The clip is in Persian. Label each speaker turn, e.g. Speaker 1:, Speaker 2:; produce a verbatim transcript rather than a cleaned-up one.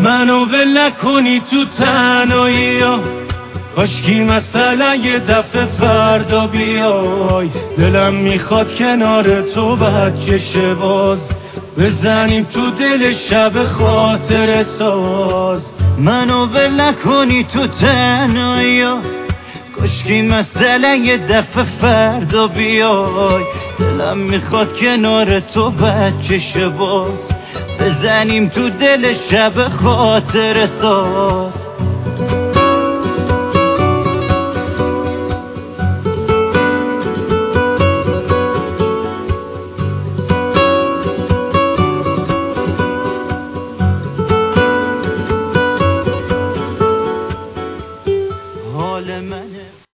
Speaker 1: منو ول نکنی تو تنهایی ها، کاشکی مثلا یه دفعه فردا بیای. دلم میخواد کنار تو بچه باز بزنیم تو دل شب خاطر ساز.
Speaker 2: منو ول نکنی تو تنهایی ها، کاشکی مثلا یه دفعه فردا بیای. دلم میخواد کنار تو بچه باز بزنیم تو دل شب خاطر ساز.